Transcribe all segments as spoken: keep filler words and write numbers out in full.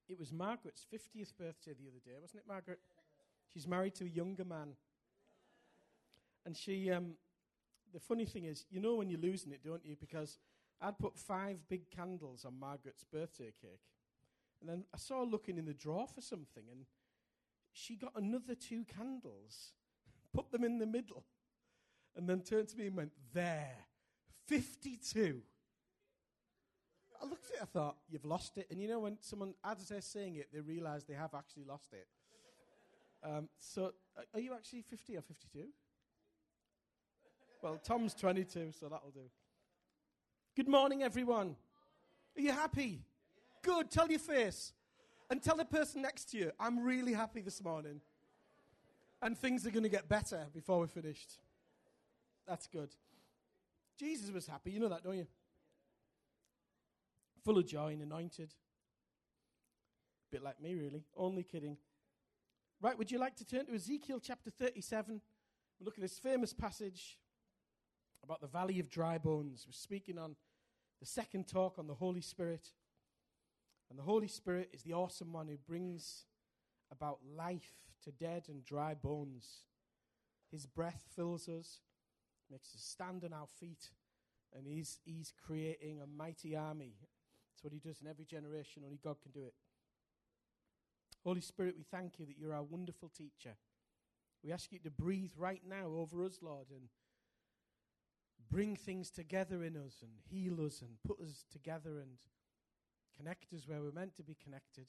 It was Margaret's fiftieth birthday the other day, wasn't it, Margaret? She's married to a younger man. And she, um, the funny thing is, you know when you're losing it, don't you? Because I'd put five big candles on Margaret's birthday cake. And then I saw her looking in the drawer for something, and she got another two candles, put them in the middle, and then turned to me and went, there, fifty-two. I looked at it, I thought, you've lost it. And you know when someone, as they're saying it, they realise they have actually lost it. Um, so, are you actually fifty or fifty-two? Well, Tom's twenty-two, so that'll do. Good morning, everyone. Are you happy? Good, tell your face. And tell the person next to you, I'm really happy this morning. And things are going to get better before we're finished. That's good. Jesus was happy, you know that, don't you? Full of joy and anointed. Bit like me, really. Only kidding. Right, would you like to turn to Ezekiel chapter thirty-seven? We'll look at this famous passage about the valley of dry bones. We're speaking on the second talk on the Holy Spirit. And the Holy Spirit is the awesome one who brings about life to dead and dry bones. His breath fills us, makes us stand on our feet, and he's, he's creating a mighty army. That's what he does in every generation. Only God can do it. Holy Spirit, we thank you that you're our wonderful teacher. We ask you to breathe right now over us, Lord, and bring things together in us and heal us and put us together and connect us where we're meant to be connected.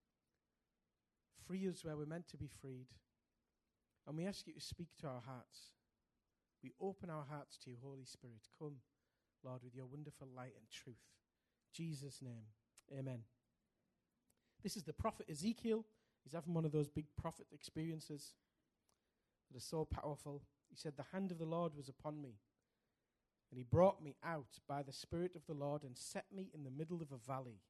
Free us where we're meant to be freed. And we ask you to speak to our hearts. We open our hearts to you, Holy Spirit. Come, Lord, with your wonderful light and truth. In Jesus' name, amen. This is the prophet Ezekiel. He's having one of those big prophet experiences that are so powerful. He said, the hand of the Lord was upon me, and he brought me out by the Spirit of the Lord and set me in the middle of a valley.